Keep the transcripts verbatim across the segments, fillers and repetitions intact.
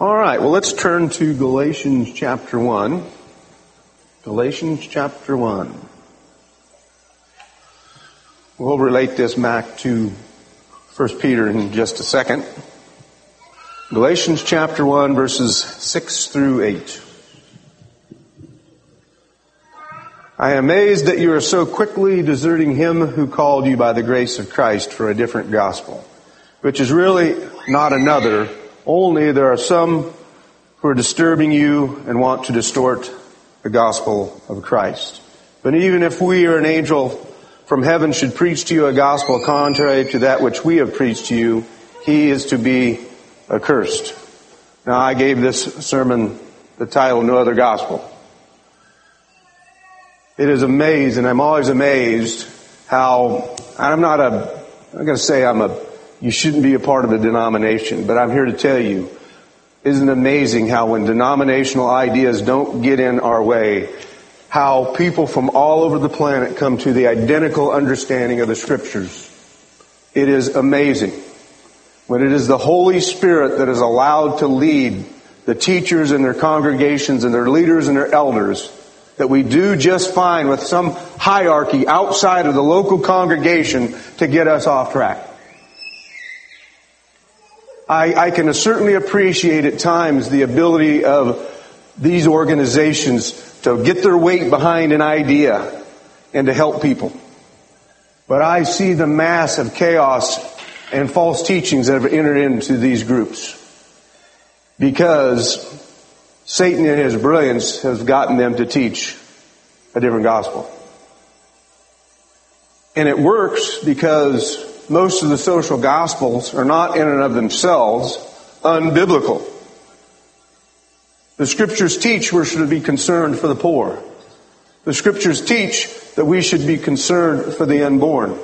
All right, well, let's turn to Galatians chapter one. Galatians chapter one. We'll relate this back to First Peter in just a second. Galatians chapter one, verses six through eight. I am amazed that you are so quickly deserting him who called you by the grace of Christ for a different gospel, which is really not another. Only there are some who are disturbing you and want to distort the gospel of Christ. But even if we or an angel from heaven should preach to you a gospel contrary to that which we have preached to you, he is to be accursed. Now, I gave this sermon the title, No Other Gospel. It is amazing, I'm always amazed how, I'm not a, I'm going to say I'm a, you shouldn't be a part of a denomination, but I'm here to tell you, isn't it amazing how when denominational ideas don't get in our way, how people from all over the planet come to the identical understanding of the Scriptures. It is amazing. When it is the Holy Spirit that is allowed to lead the teachers and their congregations and their leaders and their elders, that we do just fine with some hierarchy outside of the local congregation to get us off track. I, I can certainly appreciate at times the ability of these organizations to get their weight behind an idea and to help people. But I see the mass of chaos and false teachings that have entered into these groups because Satan in his brilliance has gotten them to teach a different gospel. And it works because most of the social gospels are not in and of themselves unbiblical. The Scriptures teach we should be concerned for the poor. The Scriptures teach that we should be concerned for the unborn.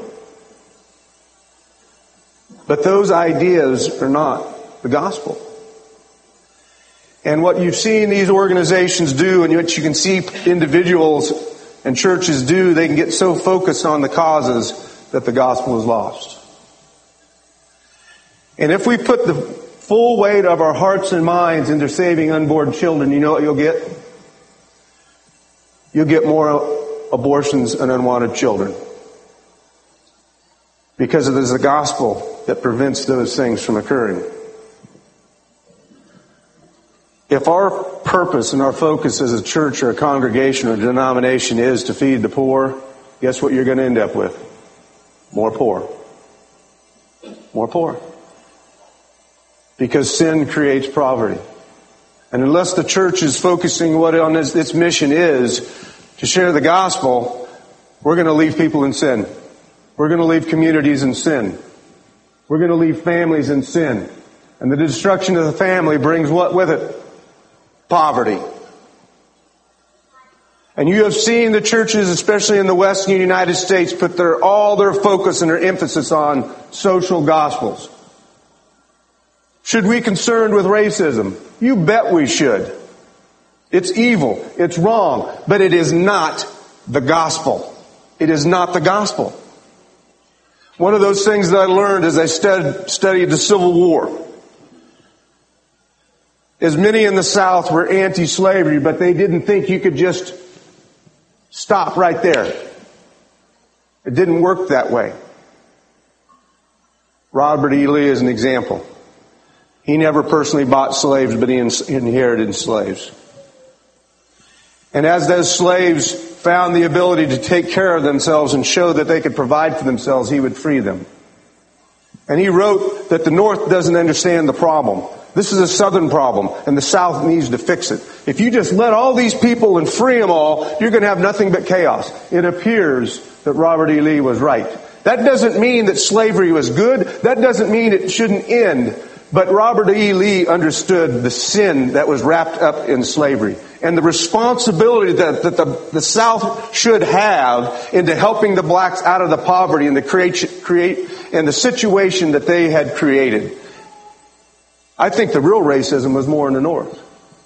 But those ideas are not the gospel. And what you've seen these organizations do and what you can see individuals and churches do, they can get so focused on the causes that the gospel is lost. And if we put the full weight of our hearts and minds into saving unborn children, you know what you'll get? You'll get more abortions and unwanted children. Because it is the gospel that prevents those things from occurring. If our purpose and our focus as a church or a congregation or a denomination is to feed the poor, guess what you're going to end up with? More poor. More poor. Because sin creates poverty. And unless the church is focusing what on its, its mission is to share the gospel, we're going to leave people in sin. We're going to leave communities in sin. We're going to leave families in sin. And the destruction of the family brings what with it? Poverty. And you have seen the churches, especially in the Western United States, put their all their focus and their emphasis on social gospels. Should we be concerned with racism? You bet we should. It's evil. It's wrong. But it is not the gospel. It is not the gospel. One of those things that I learned as I stud, studied the Civil War is many in the South were anti-slavery, but they didn't think you could just stop right there. It didn't work that way. Robert E. Lee is an example. He never personally bought slaves, but he inherited slaves. And as those slaves found the ability to take care of themselves and show that they could provide for themselves, he would free them. And he wrote that the North doesn't understand the problem. This is a Southern problem, and the South needs to fix it. If you just let all these people and free them all, you're going to have nothing but chaos. It appears that Robert E. Lee was right. That doesn't mean that slavery was good. That doesn't mean it shouldn't end. But Robert E. Lee understood the sin that was wrapped up in slavery and the responsibility that, that the, the South should have into helping the blacks out of the poverty and the create, create and the situation that they had created. I think the real racism was more in the North.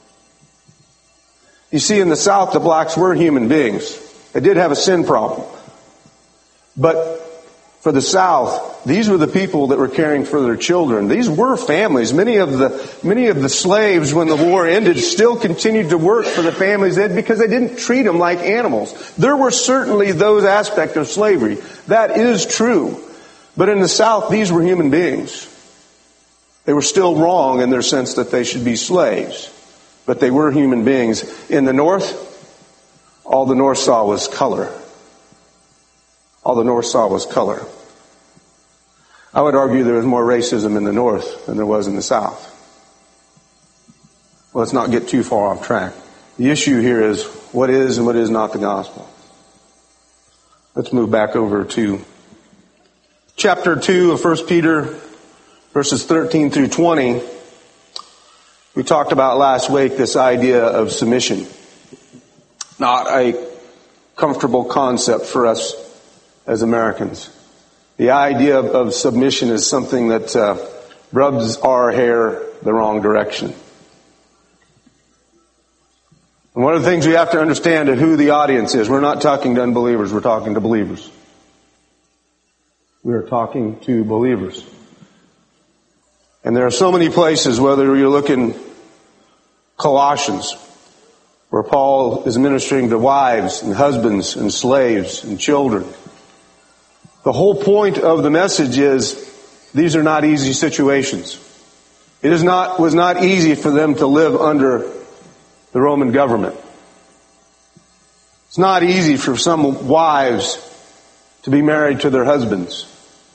You see, in the South, the blacks were human beings. They did have a sin problem. But For the South, these were the people that were caring for their children. These were families. Many of the many of the slaves, when the war ended, still continued to work for the families because they didn't treat them like animals. There were certainly those aspects of slavery. That is true. But in the South, these were human beings. They were still wrong in their sense that they should be slaves. But they were human beings. In the North, all the North saw was color. All the North saw was color. I would argue there was more racism in the North than there was in the South. Well, let's not get too far off track. The issue here is what is and what is not the gospel. Let's move back over to chapter two of First Peter, verses thirteen through twenty. We talked about last week this idea of submission. Not a comfortable concept for us as Americans. The idea of, of submission is something that uh, rubs our hair the wrong direction. And one of the things we have to understand is who the audience is. We're not talking to unbelievers, we're talking to believers. We are talking to believers. And there are so many places, whether you look in Colossians, where Paul is ministering to wives and husbands and slaves and children. The whole point of the message is these are not easy situations. It is not, was not easy for them to live under the Roman government. It's not easy for some wives to be married to their husbands.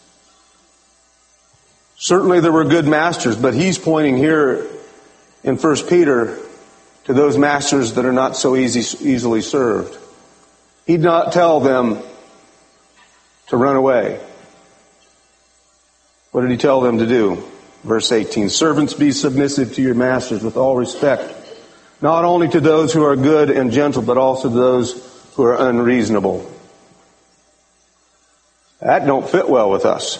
Certainly there were good masters, but he's pointing here in First Peter to those masters that are not so easy, easily served. He'd not tell them to run away. What did he tell them to do? Verse eighteen, servants, be submissive to your masters with all respect, not only to those who are good and gentle, but also to those who are unreasonable. That don't fit well with us.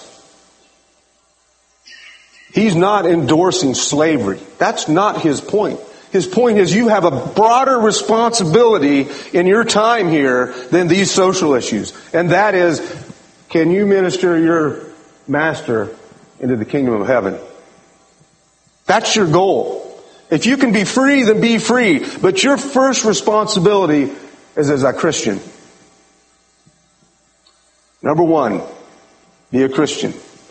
He's not endorsing slavery. That's not his point. His point is you have a broader responsibility in your time here than these social issues. And that is, can you minister your master into the kingdom of heaven? That's your goal. If you can be free, then be free. But your first responsibility is as a Christian. Number one, be a Christian.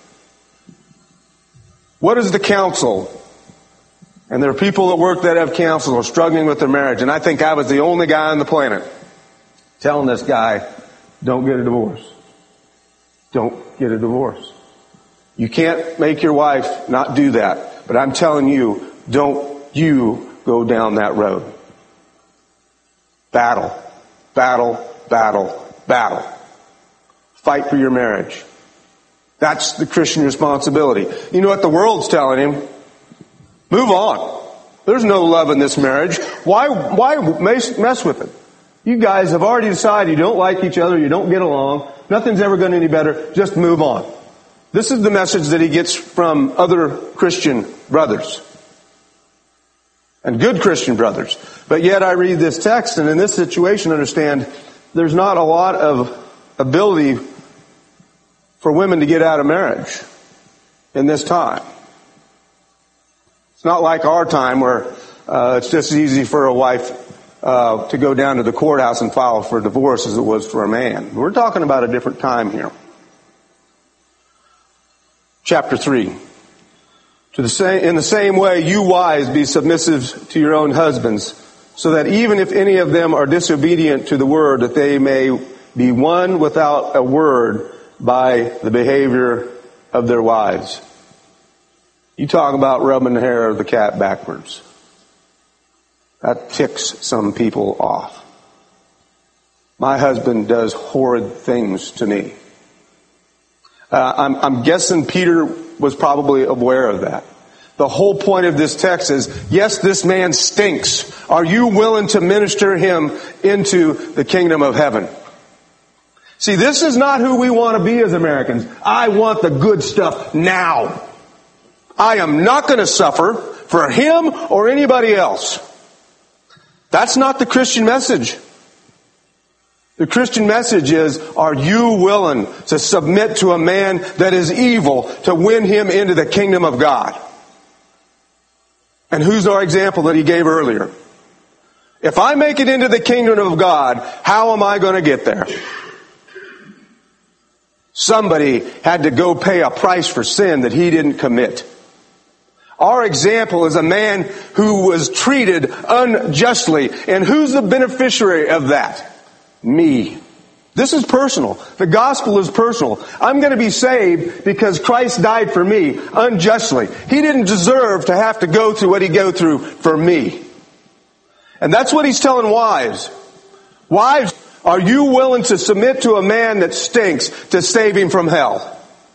What is the counsel? And there are people at work that have counsel who are struggling with their marriage. And I think I was the only guy on the planet telling this guy, don't get a divorce. Don't get a divorce. You can't make your wife not do that. But I'm telling you, don't you go down that road. Battle, battle, battle, battle. Fight for your marriage. That's the Christian responsibility. You know what the world's telling him? Move on. There's no love in this marriage. Why, why mess with it? You guys have already decided you don't like each other, you don't get along, nothing's ever going any better, just move on. This is the message that he gets from other Christian brothers. And good Christian brothers. But yet I read this text, and in this situation, understand, there's not a lot of ability for women to get out of marriage in this time. It's not like our time where uh, it's just as easy for a wife uh, to go down to the courthouse and file for divorce as it was for a man. We're talking about a different time here. Chapter three. To the same, in the same way, you wives be submissive to your own husbands, so that even if any of them are disobedient to the word, that they may be won without a word by the behavior of their wives. You talk about rubbing the hair of the cat backwards. That ticks some people off. My husband does horrid things to me. Uh, I'm, I'm guessing Peter was probably aware of that. The whole point of this text is, yes, this man stinks. Are you willing to minister him into the kingdom of heaven? See, this is not who we want to be as Americans. I want the good stuff now. I am not going to suffer for him or anybody else. That's not the Christian message. The Christian message is, are you willing to submit to a man that is evil to win him into the kingdom of God? And who's our example that he gave earlier? If I make it into the kingdom of God, how am I going to get there? Somebody had to go pay a price for sin that he didn't commit. Our example is a man who was treated unjustly. And who's the beneficiary of that? Me. This is personal. The gospel is personal. I'm going to be saved because Christ died for me unjustly. He didn't deserve to have to go through what he go through for me. And that's what he's telling wives. Wives, are you willing to submit to a man that stinks to save him from hell?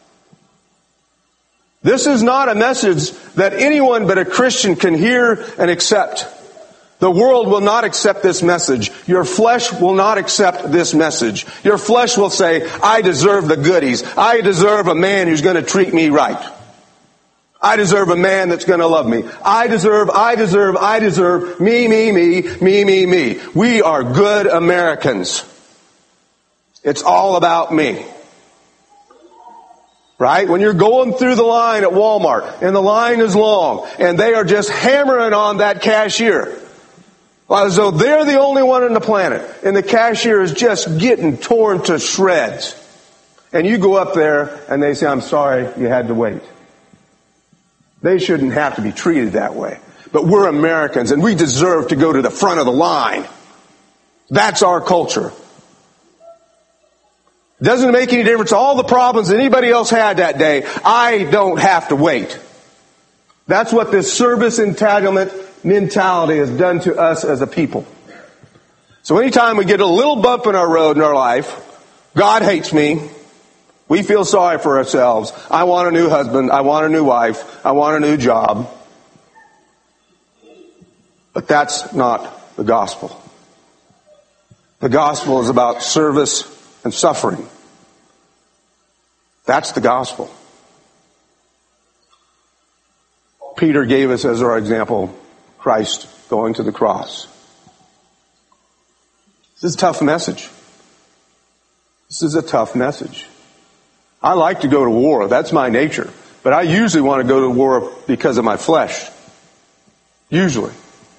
This is not a message that anyone but a Christian can hear and accept. The world will not accept this message. Your flesh will not accept this message. Your flesh will say, I deserve the goodies. I deserve a man who's going to treat me right. I deserve a man that's going to love me. I deserve, I deserve, I deserve, me, me, me, me, me, me. We are good Americans. It's all about me. Right? When you're going through the line at Walmart and the line is long and they are just hammering on that cashier as though they're the only one on the planet and the cashier is just getting torn to shreds. And you go up there and they say, I'm sorry you had to wait. They shouldn't have to be treated that way. But we're Americans and we deserve to go to the front of the line. That's our culture. Doesn't make any difference. All the problems that anybody else had that day, I don't have to wait. That's what this service entitlement mentality has done to us as a people. So anytime we get a little bump in our road in our life, God hates me. We feel sorry for ourselves. I want a new husband. I want a new wife. I want a new job. But that's not the gospel. The gospel is about service and suffering. That's the gospel. Peter gave us as our example Christ going to the cross. This is a tough message. This is a tough message. I like to go to war. That's my nature. But I usually want to go to war because of my flesh. Usually.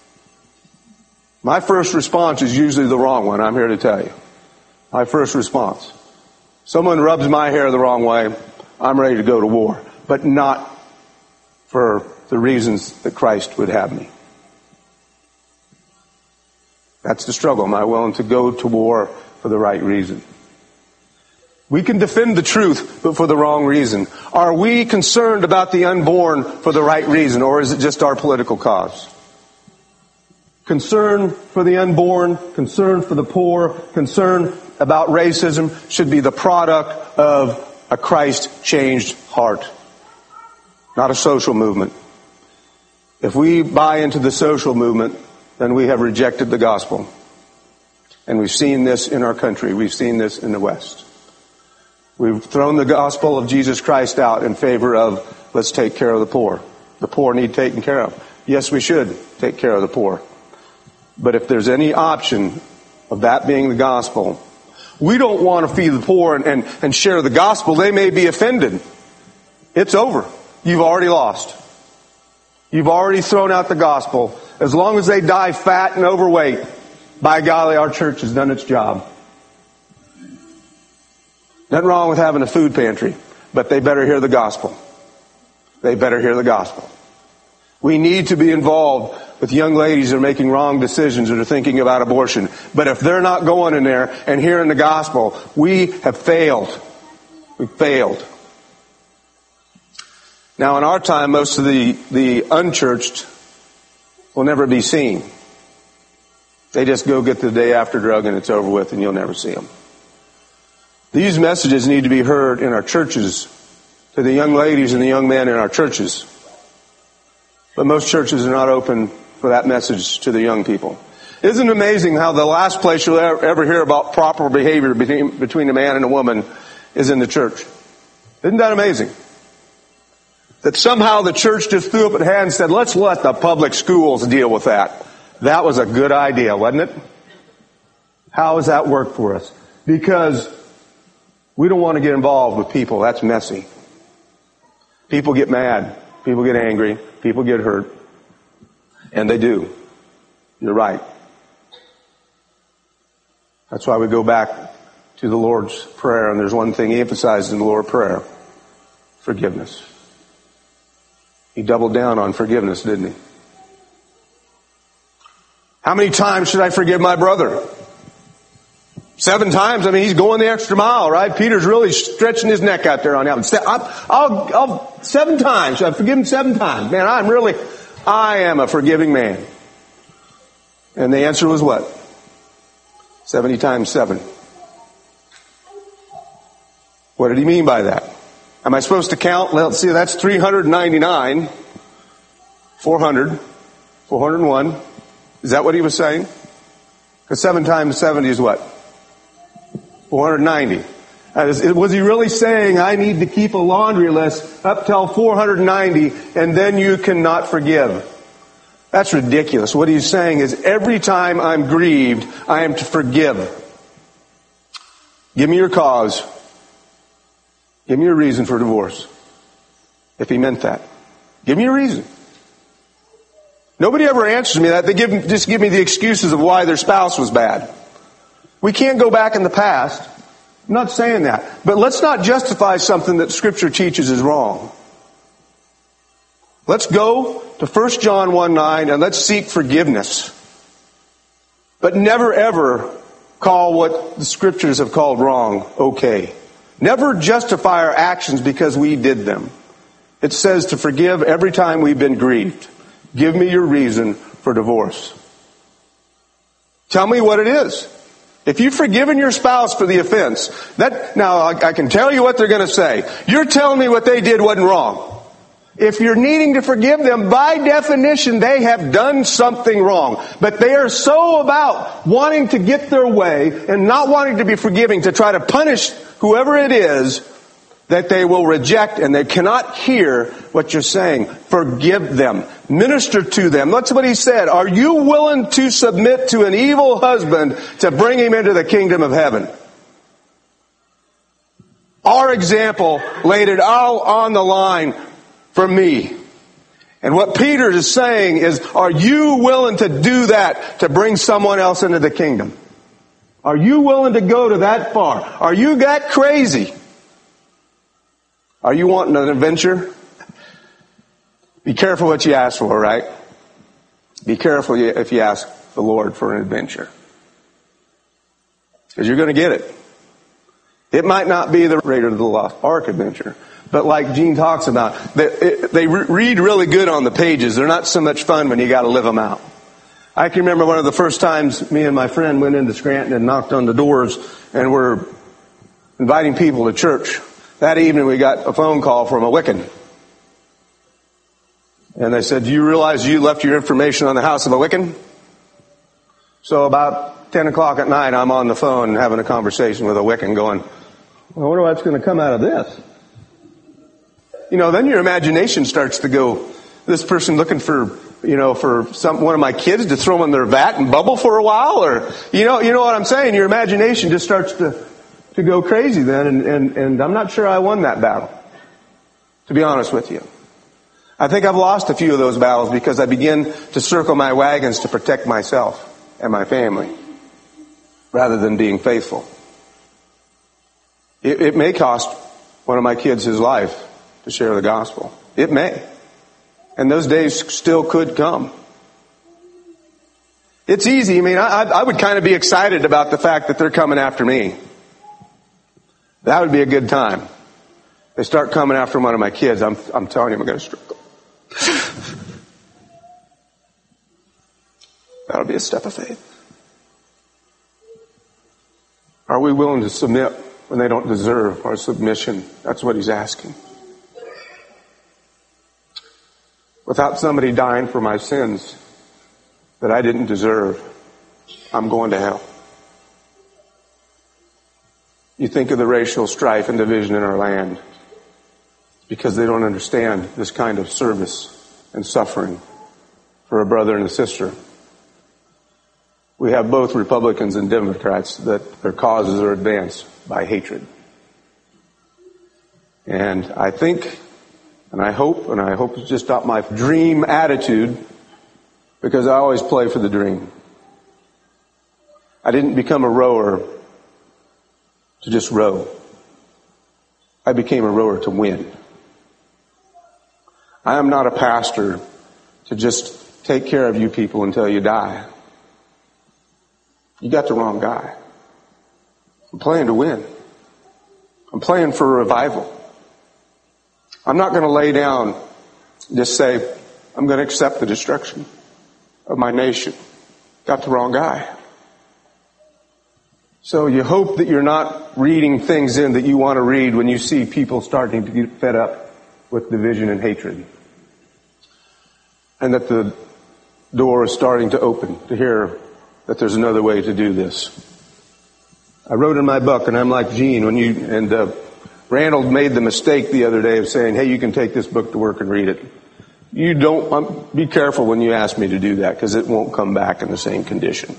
My first response is usually the wrong one, I'm here to tell you. My first response. Someone rubs my hair the wrong way, I'm ready to go to war. But not for the reasons that Christ would have me. That's the struggle. Am I willing to go to war for the right reason? We can defend the truth, but for the wrong reason. Are we concerned about the unborn for the right reason, or is it just our political cause? Concern for the unborn, concern for the poor, concern about racism should be the product of a Christ-changed heart, not a social movement. If we buy into the social movement, then we have rejected the gospel. And we've seen this in our country. We've seen this in the West. We've thrown the gospel of Jesus Christ out in favor of, let's take care of the poor. The poor need taken care of. Yes, we should take care of the poor. But if there's any option of that being the gospel, we don't want to feed the poor and, and, and share the gospel. They may be offended. It's over. You've already lost. You've already thrown out the gospel. As long as they die fat and overweight, by golly, our church has done its job. Nothing wrong with having a food pantry, but they better hear the gospel. They better hear the gospel. We need to be involved with young ladies that are making wrong decisions or are thinking about abortion. But if they're not going in there and hearing the gospel, we have failed. We've failed. Now, in our time, most of the, the unchurched will never be seen. They just go get the day after drug and it's over with and you'll never see them. These messages need to be heard in our churches, to the young ladies and the young men in our churches. But most churches are not open for that message to the young people. Isn't it amazing how the last place you'll ever hear about proper behavior between, between a man and a woman is in the church? Isn't that amazing? That somehow the church just threw up its hand and said, let's let the public schools deal with that. That was a good idea, wasn't it? How does that work for us? Because we don't want to get involved with people. That's messy. People get mad. People get angry. People get hurt. And they do. You're right. That's why we go back to the Lord's Prayer, and there's one thing he emphasizes in the Lord's Prayer. Forgiveness. He doubled down on forgiveness, didn't he? How many times should I forgive my brother? Seven times? I mean, he's going the extra mile, right? Peter's really stretching his neck out there on him. I'll, I'll, I'll, seven times. Should I forgive him seven times? Man, I'm really, I am a forgiving man. And the answer was what? seventy times seven. What did he mean by that? Am I supposed to count? Let's see, that's three hundred ninety-nine. four hundred. four hundred one. Is that what he was saying? Because seven times seventy is what? four hundred ninety. Uh, was he really saying, I need to keep a laundry list up till four hundred ninety and then you cannot forgive? That's ridiculous. What he's saying is every time I'm grieved, I am to forgive. Give me your cause. Give me a reason for divorce. If he meant that. Give me a reason. Nobody ever answers me that. They give, just give me the excuses of why their spouse was bad. We can't go back in the past. I'm not saying that. But let's not justify something that Scripture teaches is wrong. Let's go to First John one nine and let's seek forgiveness. But never ever call what the Scriptures have called wrong okay. Never justify our actions because we did them. It says to forgive every time we've been grieved. Give me your reason for divorce. Tell me what it is. If you've forgiven your spouse for the offense, that now I, I can tell you what they're going to say. You're telling me what they did wasn't wrong. If you're needing to forgive them, by definition, they have done something wrong. But they are so about wanting to get their way and not wanting to be forgiving to try to punish whoever it is that they will reject and they cannot hear what you're saying. Forgive them. Minister to them. That's what he said. Are you willing to submit to an evil husband to bring him into the kingdom of heaven? Our example laid it all on the line for me. And what Peter is saying is, are you willing to do that to bring someone else into the kingdom? Are you willing to go to that far? Are you that crazy? Are you wanting an adventure? Be careful what you ask for, right? Be careful if you ask the Lord for an adventure. Because you're going to get it. It might not be the Raiders of the Lost Ark adventure. But like Gene talks about, they, they read really good on the pages. They're not so much fun when you got to live them out. I can remember one of the first times me and my friend went into Scranton and knocked on the doors and were inviting people to church. That evening we got a phone call from a Wiccan. And they said, do you realize you left your information on the house of a Wiccan? So about ten o'clock at night I'm on the phone having a conversation with a Wiccan going, I wonder what's going to come out of this. You know, then your imagination starts to go, this person looking for, you know, for some, one of my kids to throw in their vat and bubble for a while, or, you know, you know what I'm saying? Your imagination just starts to, to go crazy then, and, and, and I'm not sure I won that battle, to be honest with you. I think I've lost a few of those battles because I begin to circle my wagons to protect myself and my family, rather than being faithful. It, it may cost one of my kids his life to share the gospel. It may. And those days still could come. It's easy. I mean, I, I would kind of be excited about the fact that they're coming after me. That would be a good time. They start coming after one of my kids, I'm, I'm telling you, I'm going to struggle. That'll be a step of faith. Are we willing to submit when they don't deserve our submission? That's what he's asking. Without somebody dying for my sins that I didn't deserve, I'm going to hell. You think of the racial strife and division in our land because they don't understand this kind of service and suffering for a brother and a sister. we have both Republicans and Democrats that their causes are advanced by hatred. And I think, and I hope, and I hope it's just not my dream attitude, because I always play for the dream. I didn't become a rower to just row. I became a rower to win. I am not a pastor to just take care of you people until you die. You got the wrong guy. I'm playing to win. I'm playing for a revival. I'm not going to lay down, just say, I'm going to accept the destruction of my nation. Got the wrong guy. So you hope that you're not reading things in that you want to read when you see people starting to get fed up with division and hatred. And that the door is starting to open to hear that there's another way to do this. I wrote in my book, and I'm like Gene, when you, and uh, Randall made the mistake the other day of saying, hey, you can take this book to work and read it. You don't, um, be careful when you ask me to do that, because it won't come back in the same condition.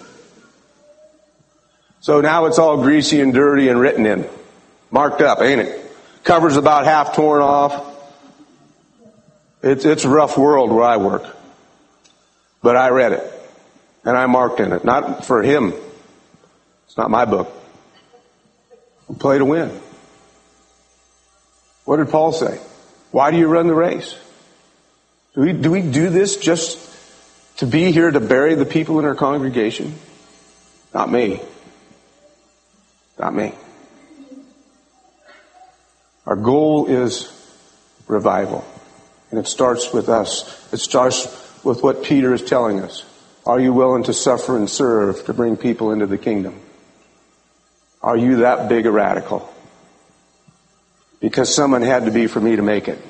So now it's all greasy and dirty and written in. Marked up, ain't it? Cover's about half torn off. It's, it's a rough world where I work. But I read it. And I marked in it. Not for him. It's not my book. We play to win. What did Paul say? Why do you run the race? Do we, do we do this just to be here to bury the people in our congregation? Not me. Not me. Our goal is revival. And it starts with us. It starts with what Peter is telling us. Are you willing to suffer and serve to bring people into the kingdom? Are you that big a radical? Because someone had to be for me to make it.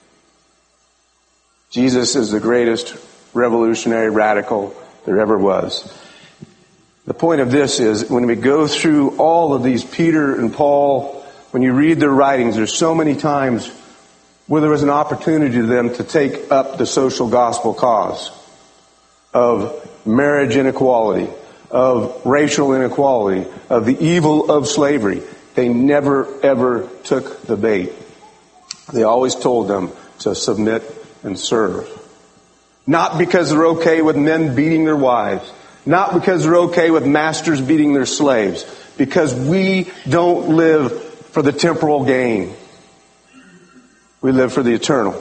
Jesus is the greatest revolutionary radical there ever was. The point of this is when we go through all of these Peter and Paul, when you read their writings, there's so many times where there was an opportunity to them to take up the social gospel cause of marriage inequality, of racial inequality, of the evil of slavery. They never, ever took the bait. They always told them to submit and serve. Not because they're okay with men beating their wives. Not because they're okay with masters beating their slaves. Because we don't live for the temporal gain. We live for the eternal.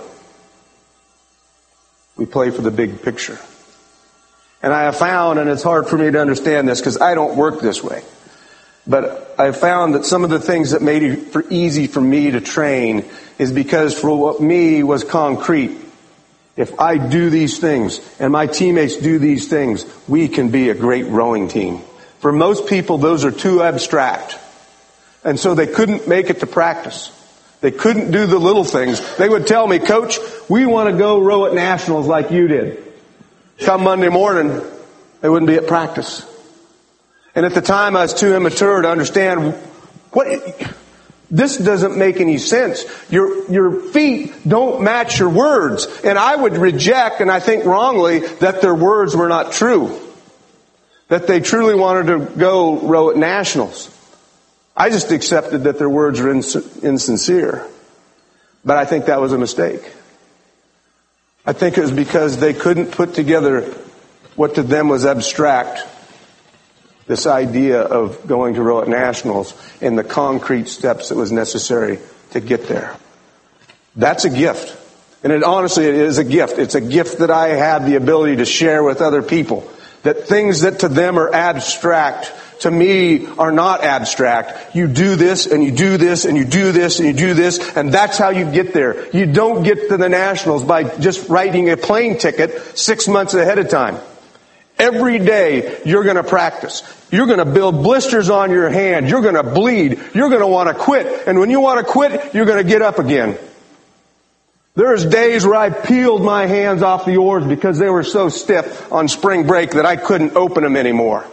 We play for the big picture. And I have found, and it's hard for me to understand this because I don't work this way, but I found that some of the things that made it for easy for me to train is because for what me was concrete. If I do these things and my teammates do these things, we can be a great rowing team. For most people, those are too abstract. And so they couldn't make it to practice. They couldn't do the little things. They would tell me, Coach, we want to go row at nationals like you did. Come Monday morning, they wouldn't be at practice. And at the time, I was too immature to understand what. This doesn't make any sense. Your, your feet don't match your words. And I would reject, and I think wrongly, that their words were not true. That they truly wanted to go row at nationals. I just accepted that their words were ins- insincere. But I think that was a mistake. I think it was because they couldn't put together what to them was abstract. This idea of going to row at nationals and the concrete steps that was necessary to get there. That's a gift. And it honestly, it is a gift. It's a gift that I have the ability to share with other people. That things that to them are abstract, to me are not abstract. You do this and you do this and you do this and you do this, and that's how you get there. You don't get to the nationals by just writing a plane ticket six months ahead of time. Every day you're going to practice. You're going to build blisters on your hand. You're going to bleed. You're going to want to quit. And when you want to quit, you're going to get up again. There's days where I peeled my hands off the oars because they were so stiff on spring break that I couldn't open them anymore.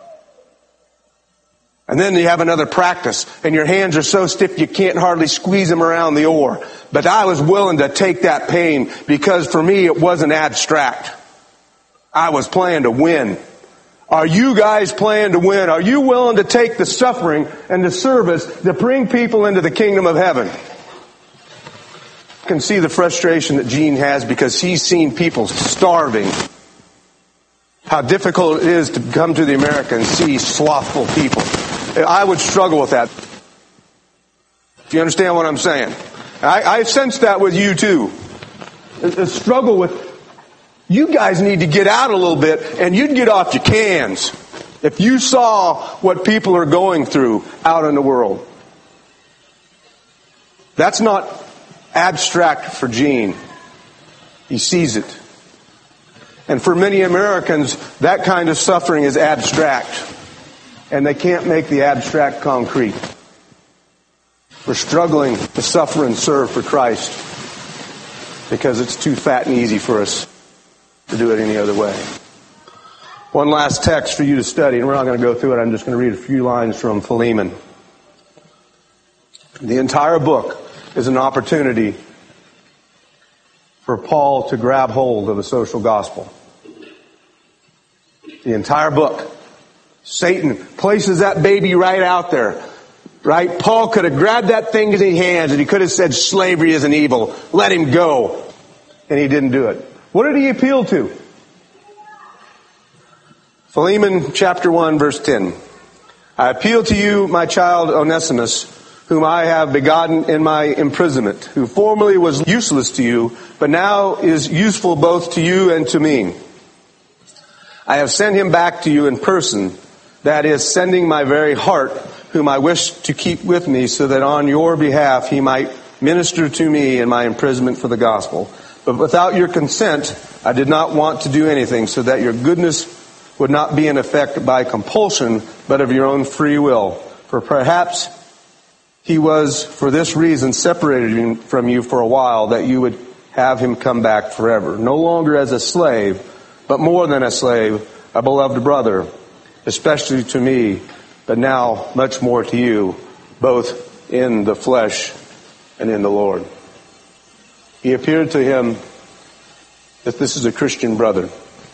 And then you have another practice and your hands are so stiff you can't hardly squeeze them around the oar. But I was willing to take that pain because for me it wasn't abstract. I was playing to win. Are you guys playing to win? Are you willing to take the suffering and the service to bring people into the kingdom of heaven? I can see the frustration that Gene has because he's seen people starving. How difficult it is to come to the America and see slothful people. I would struggle with that. Do you understand what I'm saying? I, I sense that with you too. A struggle with, you guys need to get out a little bit and you'd get off your cans if you saw what people are going through out in the world. That's not abstract for Gene. He sees it. And for many Americans, that kind of suffering is abstract. And they can't make the abstract concrete. We're struggling to suffer and serve for Christ because it's too fat and easy for us to do it any other way. One last text for you to study, and we're not going to go through it. I'm just going to read a few lines from Philemon. The entire book is an opportunity for Paul to grab hold of the social gospel. The entire book. Satan places that baby right out there. Right? Paul could have grabbed that thing in his hands and he could have said slavery is an evil. Let him go. And he didn't do it. What did he appeal to? Philemon chapter one verse ten. I appeal to you, my child Onesimus, whom I have begotten in my imprisonment, who formerly was useless to you, but now is useful both to you and to me. I have sent him back to you in person, that is, sending my very heart, whom I wish to keep with me, so that on your behalf he might minister to me in my imprisonment for the gospel. But without your consent, I did not want to do anything, so that your goodness would not be in effect by compulsion, but of your own free will. For perhaps he was, for this reason, separated from you for a while, that you would have him come back forever. No longer as a slave, but more than a slave, a beloved brother, especially to me, but now much more to you, both in the flesh and in the Lord. He appeared to him that this is a Christian brother.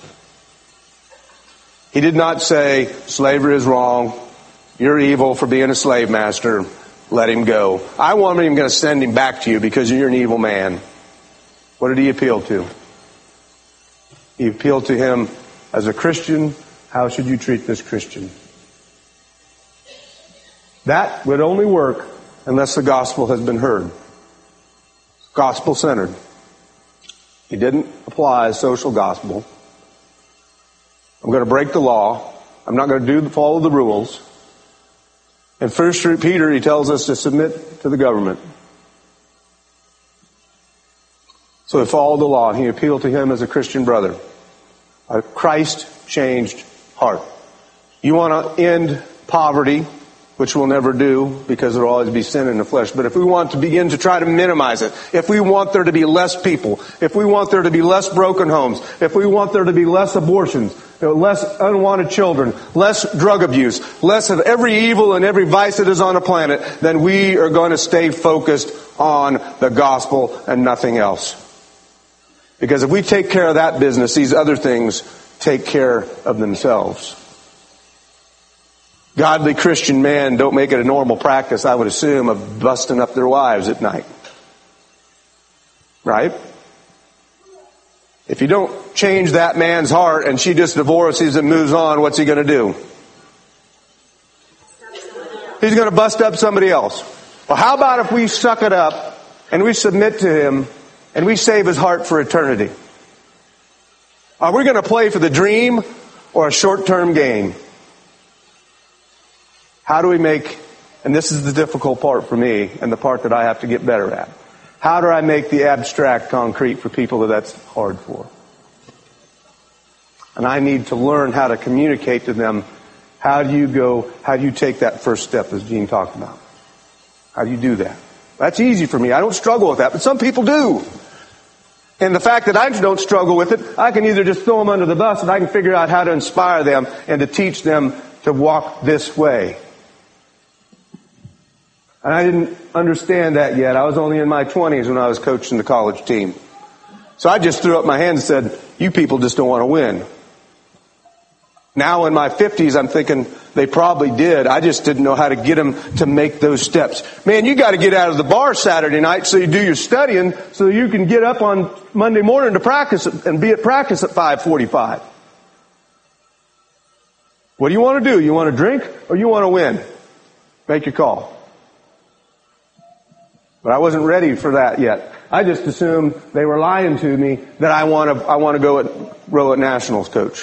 He did not say, slavery is wrong, you're evil for being a slave master, let him go. I wasn't even going to send him back to you because you're an evil man. What did he appeal to? He appealed to him as a Christian. How should you treat this Christian? That would only work unless the gospel has been heard. Gospel-centered. He didn't apply a social gospel. I'm going to break the law. I'm not going to do follow the rules. In First Peter, he tells us to submit to the government. So he followed the law. He appealed to him as a Christian brother. A Christ-changed heart. You want to end poverty, which we'll never do because there will always be sin in the flesh. But if we want to begin to try to minimize it, if we want there to be less people, if we want there to be less broken homes, if we want there to be less abortions, less unwanted children, less drug abuse, less of every evil and every vice that is on the planet, then we are going to stay focused on the gospel and nothing else. Because if we take care of that business, these other things take care of themselves. Godly Christian men don't make it a normal practice, I would assume, of busting up their wives at night. Right? If you don't change that man's heart and she just divorces and moves on, what's he going to do? He's going to bust up somebody else. Well, how about if we suck it up and we submit to him and we save his heart for eternity? Are we going to play for the dream or a short-term gain? How do we make, and this is the difficult part for me and the part that I have to get better at. How do I make the abstract concrete for people that that's hard for? And I need to learn how to communicate to them. How do you go, how do you take that first step as Gene talked about? How do you do that? That's easy for me. I don't struggle with that, but some people do. And the fact that I don't struggle with it, I can either just throw them under the bus and I can figure out how to inspire them and to teach them to walk this way. And I didn't understand that yet. I was only in my twenties when I was coaching the college team. So I just threw up my hands and said, you people just don't want to win. Now in my fifties, I'm thinking they probably did. I just didn't know how to get them to make those steps. Man, you got to get out of the bar Saturday night so you do your studying so you can get up on Monday morning to practice and be at practice at five forty-five. What do you want to do? You want to drink or you want to win? Make your call. But I wasn't ready for that yet. I just assumed they were lying to me that I want to, I want to go at, row at nationals, coach.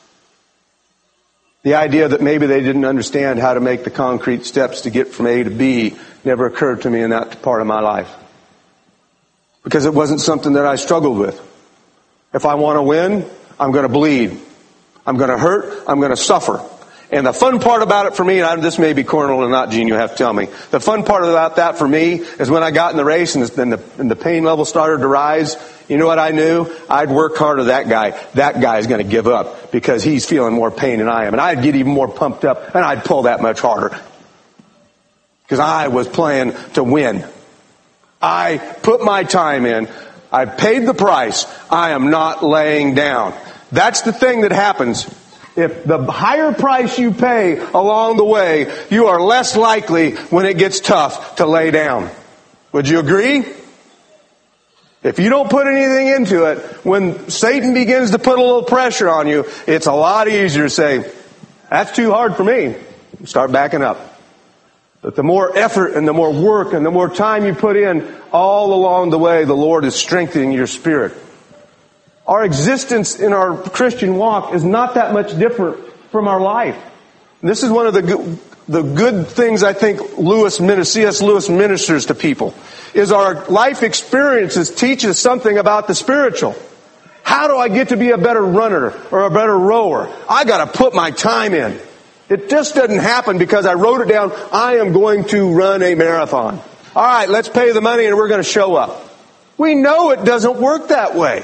The idea that maybe they didn't understand how to make the concrete steps to get from A to B never occurred to me in that part of my life. Because it wasn't something that I struggled with. If I want to win, I'm going to bleed. I'm going to hurt. I'm going to suffer. And the fun part about it for me, and I, this may be cornel and not, Gene, you'll have to tell me. The fun part about that for me is when I got in the race and the, and the pain level started to rise, you know what I knew? I'd work harder than that guy. That guy's going to give up because he's feeling more pain than I am. And I'd get even more pumped up and I'd pull that much harder. Because I was playing to win. I put my time in. I paid the price. I am not laying down. That's the thing that happens. If the higher price you pay along the way, you are less likely when it gets tough to lay down. Would you agree? If you don't put anything into it, when Satan begins to put a little pressure on you, it's a lot easier to say, that's too hard for me. Start backing up. But the more effort and the more work and the more time you put in, all along the way, the Lord is strengthening your spirit. Our existence in our Christian walk is not that much different from our life. This is one of the good, the good things I think Lewis, C S Lewis ministers to people, is our life experiences teach us something about the spiritual. How do I get to be a better runner or a better rower? I got to put my time in. It just doesn't happen because I wrote it down. I am going to run a marathon. All right, let's pay the money and we're going to show up. We know it doesn't work that way.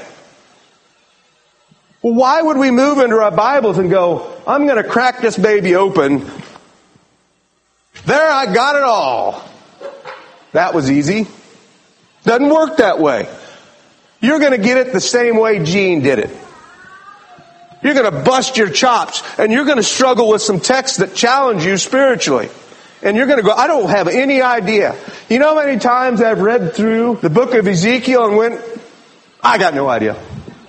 Well, why would we move into our Bibles and go, I'm going to crack this baby open. There, I got it all. That was easy. Doesn't work that way. You're going to get it the same way Gene did it. You're going to bust your chops and you're going to struggle with some texts that challenge you spiritually. And you're going to go, I don't have any idea. You know how many times I've read through the book of Ezekiel and went, I got no idea.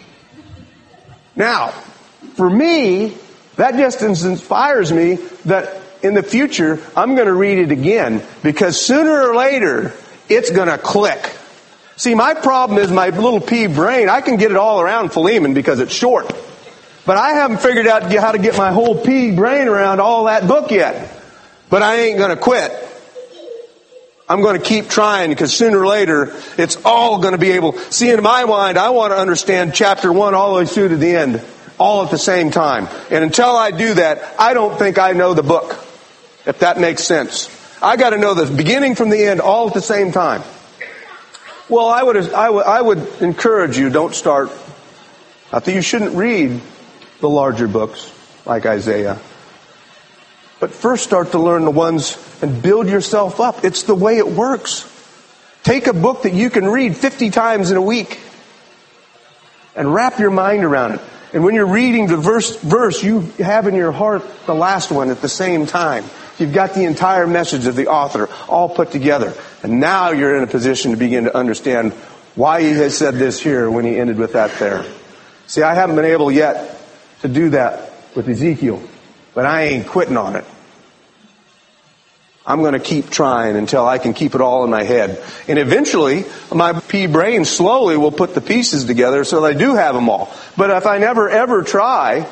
Now, for me, that just inspires me that in the future, I'm going to read it again because sooner or later, it's going to click. See, my problem is my little pea brain. I can get it all around Philemon because it's short. But I haven't figured out how to get my whole pea brain around all that book yet. But I ain't going to quit. I'm going to keep trying because sooner or later, it's all going to be able... See, in my mind, I want to understand chapter one all the way through to the end, all at the same time. And until I do that, I don't think I know the book, if that makes sense. I got to know the beginning from the end all at the same time. Well, I would, I would, I would encourage you, don't start... Not that you shouldn't read the larger books, like Isaiah. But first start to learn the ones and build yourself up. It's the way it works. Take a book that you can read fifty times in a week and wrap your mind around it. And when you're reading the verse, verse, you have in your heart the last one at the same time. You've got the entire message of the author all put together. And now you're in a position to begin to understand why he has said this here when he ended with that there. See, I haven't been able yet to do that with Ezekiel. But I ain't quitting on it. I'm going to keep trying until I can keep it all in my head. And eventually, my pea brain slowly will put the pieces together so that I do have them all. But if I never ever try,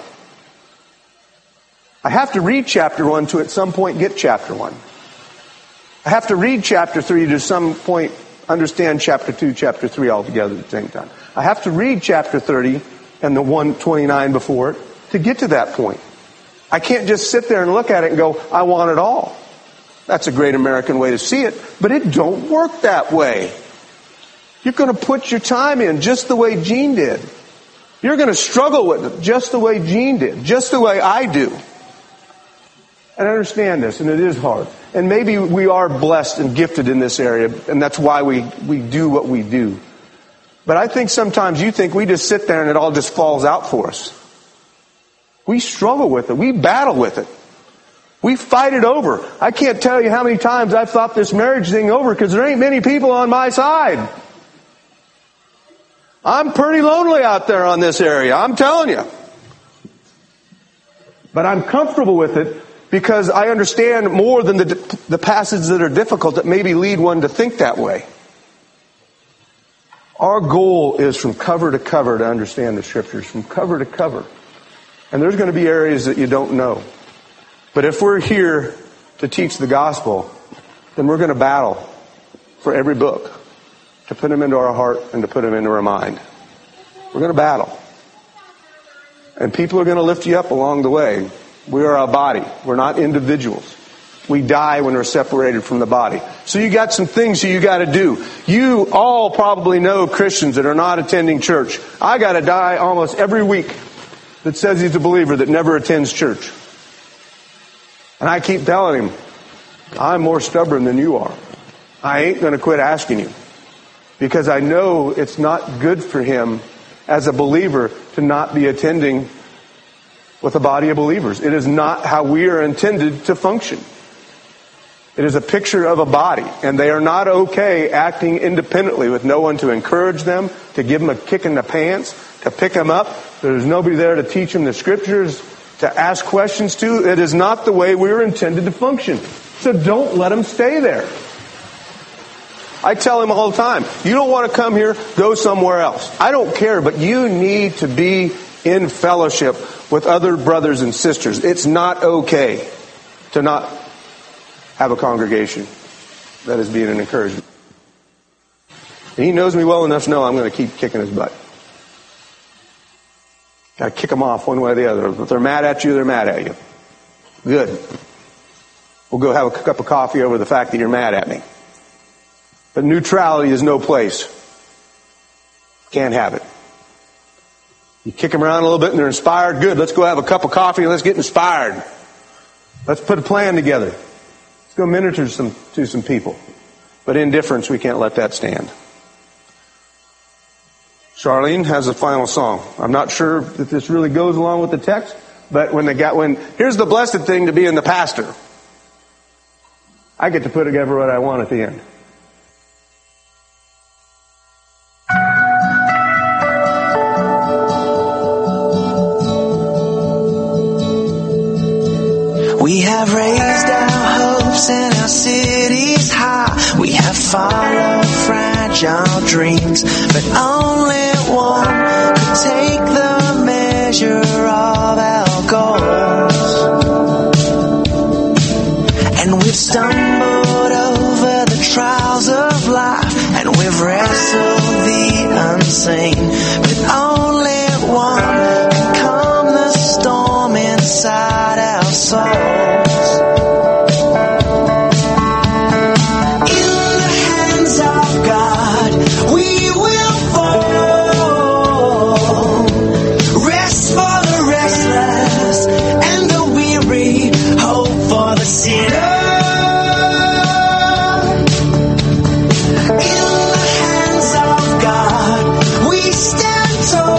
I have to read chapter one to at some point get chapter one. I have to read chapter three to some point understand chapter two, chapter three all together at the same time. I have to read chapter thirty and the one twenty-nine before it to get to that point. I can't just sit there and look at it and go, I want it all. That's a great American way to see it, but it don't work that way. You're going to put your time in just the way Gene did. You're going to struggle with it just the way Gene did, just the way I do. And I understand this, and it is hard. And maybe we are blessed and gifted in this area, and that's why we, we do what we do. But I think sometimes you think we just sit there and it all just falls out for us. We struggle with it. We battle with it. We fight it over. I can't tell you how many times I've thought this marriage thing over because there ain't many people on my side. I'm pretty lonely out there on this area, I'm telling you. But I'm comfortable with it because I understand more than the, the passages that are difficult that maybe lead one to think that way. Our goal is from cover to cover to understand the Scriptures, from cover to cover. And there's going to be areas that you don't know. But if we're here to teach the gospel, then we're going to battle for every book, to put them into our heart and to put them into our mind. We're going to battle. And people are going to lift you up along the way. We are a body. We're not individuals. We die when we're separated from the body. So you got some things that you got to do. You all probably know Christians that are not attending church. I got to die almost every week that says he's a believer that never attends church. And I keep telling him, I'm more stubborn than you are. I ain't going to quit asking you. Because I know it's not good for him as a believer to not be attending with a body of believers. It is not how we are intended to function. It is a picture of a body. And they are not okay acting independently with no one to encourage them, to give them a kick in the pants, to pick them up. There's nobody there to teach them the Scriptures, to ask questions to. It is not the way we were intended to function. So don't let them stay there. I tell him all the time, you don't want to come here, go somewhere else. I don't care, but you need to be in fellowship with other brothers and sisters. It's not okay to not have a congregation that is being an encouragement. And he knows me well enough to know I'm going to keep kicking his butt. Got to kick them off one way or the other. If they're mad at you, they're mad at you. Good. We'll go have a cup of coffee over the fact that you're mad at me. But neutrality is no place. Can't have it. You kick them around a little bit and they're inspired. Good. Let's go have a cup of coffee and let's get inspired. Let's put a plan together. Let's go minister some, to some people. But indifference, we can't let that stand. Charlene has a final song. I'm not sure that this really goes along with the text, but when they got when here's the blessed thing to be in the pastor. I get to put together what I want at the end. We have raised our hopes and our cities high. We have followed fragile dreams, but only one could take the measure of our goals. And we've stumbled over the trials of life, and we've wrestled the unseen, but only one can calm the storm inside our souls. So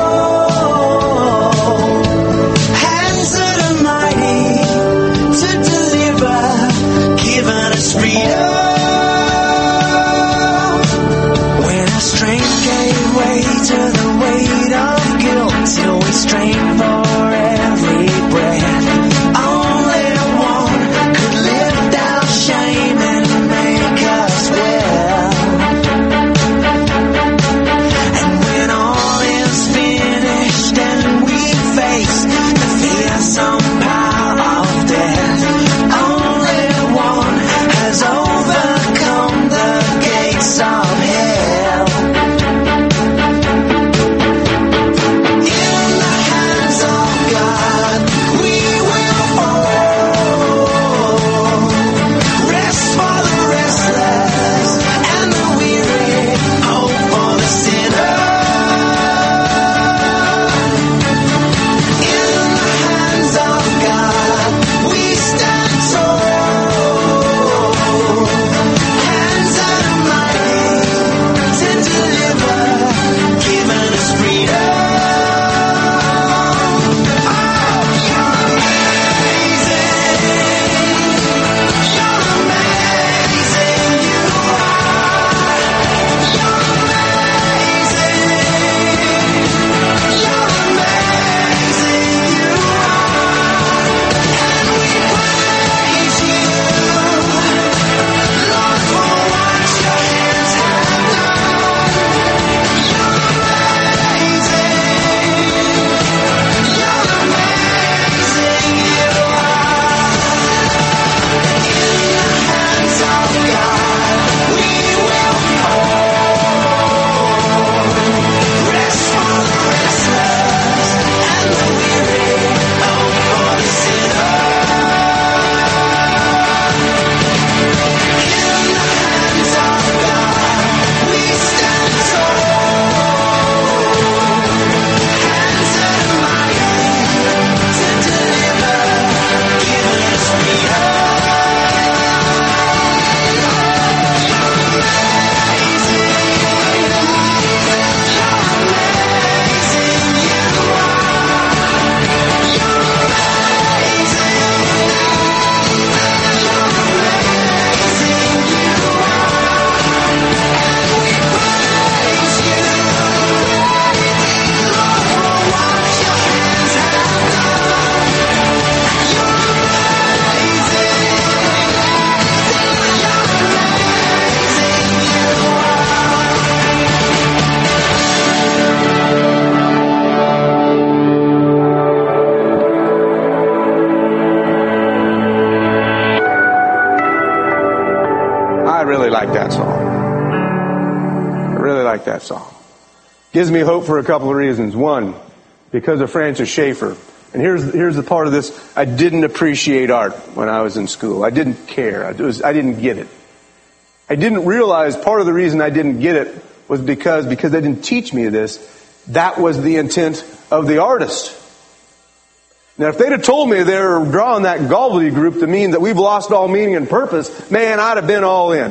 that song. Gives me hope for a couple of reasons. One, because of Francis Schaeffer. And here's here's the part of this. I didn't appreciate art when I was in school. I didn't care. I, was, I didn't get it. I didn't realize part of the reason I didn't get it was because, because they didn't teach me this. That was the intent of the artist. Now, if they'd have told me they were drawing that gobbledygook to mean that we've lost all meaning and purpose, man, I'd have been all in.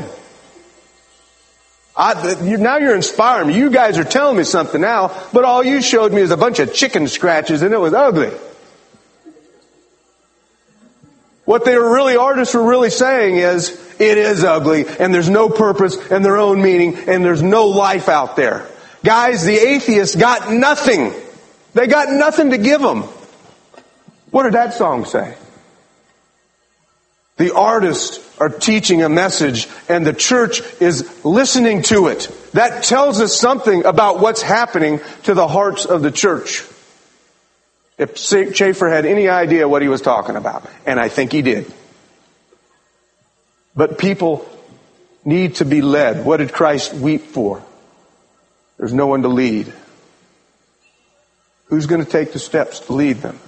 I, you, now you're inspiring me. You guys are telling me something now, but all you showed me is a bunch of chicken scratches, and it was ugly. What they were really, artists were really saying is, it is ugly, and there's no purpose, and their own meaning, and there's no life out there. Guys, the atheists got nothing. They got nothing to give them. What did that song say? The artists are teaching a message, and the church is listening to it. That tells us something about what's happening to the hearts of the church. If Schaeffer had any idea what he was talking about, and I think he did. But people need to be led. What did Christ weep for? There's no one to lead. Who's going to take the steps to lead them?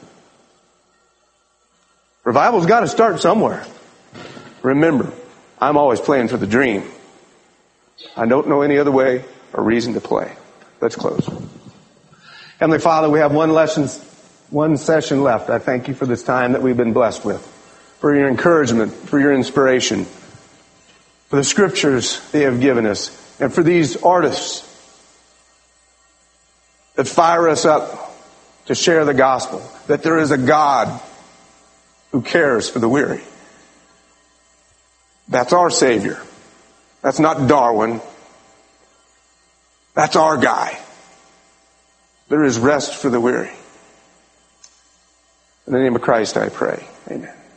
Revival's got to start somewhere. Remember, I'm always playing for the dream. I don't know any other way or reason to play. Let's close. Heavenly Father, we have one lesson, one session left. I thank you for this time that we've been blessed with, for your encouragement, for your inspiration, for the scriptures they have given us, and for these artists that fire us up to share the gospel, that there is a God who cares for the weary. That's our Savior. That's not Darwin. That's our guy. There is rest for the weary. In the name of Christ I pray. Amen.